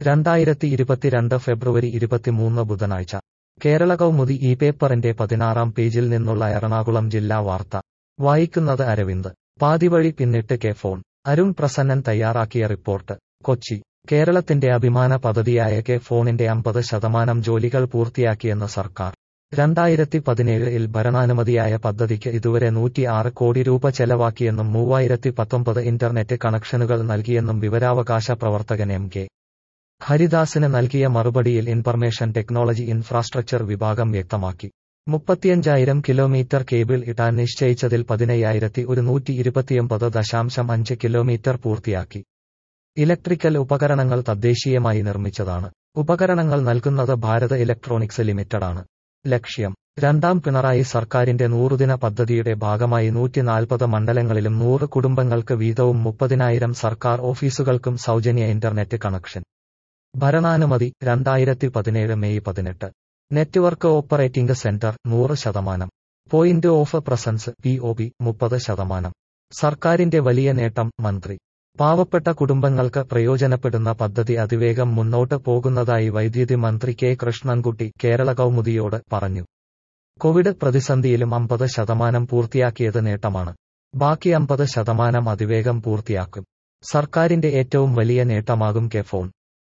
2022 ഫെബ്രുവരി 23 ബുധനാഴ്ച കേരള കൗമുദി ഈ പേപ്പറിന്റെ 16-ാം പേജിൽ നിന്നുള്ള എറണാകുളം ജില്ലാ വാർത്ത വായിക്കുന്നത് അരവിന്ദ്. പാതിവഴി പിന്നിട്ട് കെ ഫോൺ. അരുൺ പ്രസന്നൻ തയ്യാറാക്കിയ റിപ്പോർട്ട്. കൊച്ചി. കേരളത്തിന്റെ അഭിമാന പദ്ധതിയായ കെ ഫോണിന്റെ 50% ജോലികൾ പൂർത്തിയാക്കിയെന്ന് സർക്കാർ. 2017-ൽ ഭരണാനുമതിയായ പദ്ധതിക്ക് ഇതുവരെ 106 കോടി രൂപ ചെലവാക്കിയെന്നും 3019 ഇന്റർനെറ്റ് കണക്ഷനുകൾ നൽകിയെന്നും വിവരാവകാശ പ്രവർത്തകൻ എം കെ ഹരിദാസിന് നൽകിയ മറുപടിയിൽ ഇൻഫർമേഷൻ ടെക്നോളജി ഇൻഫ്രാസ്ട്രക്ചർ വിഭാഗം വ്യക്തമാക്കി. 35,000 കിലോമീറ്റർ കേബിൾ ഇടാൻ നിശ്ചയിച്ചതിൽ 15,129.5 കിലോമീറ്റർ പൂർത്തിയാക്കി. ഇലക്ട്രിക്കൽ ഉപകരണങ്ങൾ തദ്ദേശീയമായി നിർമ്മിച്ചതാണ്. ഉപകരണങ്ങൾ നൽകുന്നത് ഭാരത് ഇലക്ട്രോണിക്സ് ലിമിറ്റഡാണ്. ലക്ഷ്യം. രണ്ടാം പിണറായി സർക്കാരിന്റെ 100-ദിന പദ്ധതിയുടെ ഭാഗമായി 140 മണ്ഡലങ്ങളിലും 100 കുടുംബങ്ങൾക്ക് വീതവും 30,000 സർക്കാർ ഓഫീസുകൾക്കും സൗജന്യ ഇന്റർനെറ്റ് കണക്ഷൻ. ഭരണാനുമതി 2017 May 18. Network operating centre 100%. Point of presence POP 30%. സർക്കാരിന്റെ വലിയ നേട്ടം മന്ത്രി. പാവപ്പെട്ട കുടുംബങ്ങൾക്ക് പ്രയോജനപ്പെടുന്ന പദ്ധതി അതിവേഗം മുന്നോട്ട് പോകുന്നതായി വൈദ്യുതി മന്ത്രി കെ കൃഷ്ണൻകുട്ടി കേരള കൗമുദിയോട് പറഞ്ഞു. കോവിഡ് പ്രതിസന്ധിയിലും 50% പൂർത്തിയാക്കിയത് നേട്ടമാണ്. ബാക്കി 50% അതിവേഗം പൂർത്തിയാക്കും. സർക്കാരിന്റെ ഏറ്റവും വലിയ നേട്ടമാകും കെ ഫോൺ.